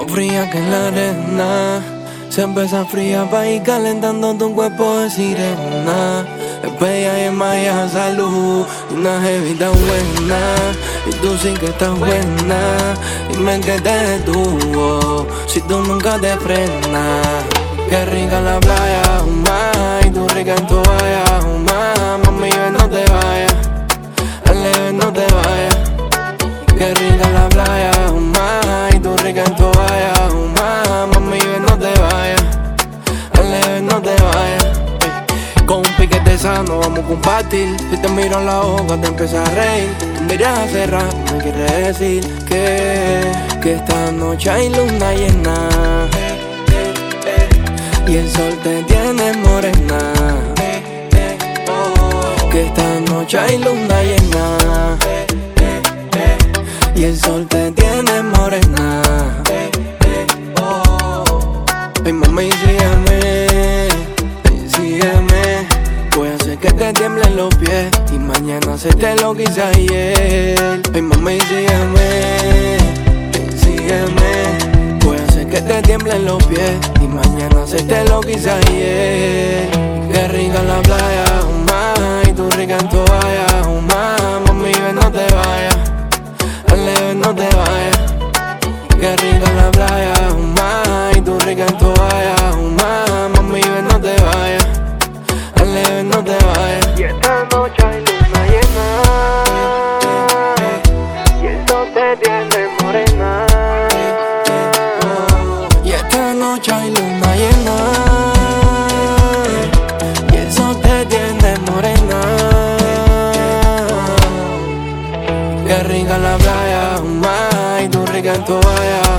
fría que la arena. Se empieza fría pa' ir calentando tu cuerpo de sirena. Es bella y es maya salud, y una jevita buena. Y tú sí que estás buena, dime que te detuvo si tú nunca te frenas. Qué rica la playa, y tú rica en toalla, mami, ven no te vayas, dale, no te vayas. Qué rica la playa, y tú rica en toalla, mami, ven no te vayas, dale, no te vayas. Con un piquete sano vamos a compartir. Si te miro en la boca te empiezas a reír. Tú miras hace rato, me quieres decir que esta noche hay luna llena y el sol te tiene morena. Que esta noche hay luna llena y el sol te tiene morena. Ay mami, sígueme, voy a hacer que te tiemblen los pies y mañana hacerte lo que hice ayer. Ay mami, sígueme, voy a hacer que te tiemblen los pies y mañana hacerte lo que hice ayer. Qué rica la playa, y tú rica en toalla, mami, ven no te vayas, dale, ven no te vayas. Qué rica la playa, y tú rica en toalla, mami, ven no te vayas, dale, ven no te vayas. Y esta noche hay luna llena y el sol te tiene morena. Y esta noche hay luna llena y el sol te tiene morena. Qué rica la playa, y tú rica en toalla,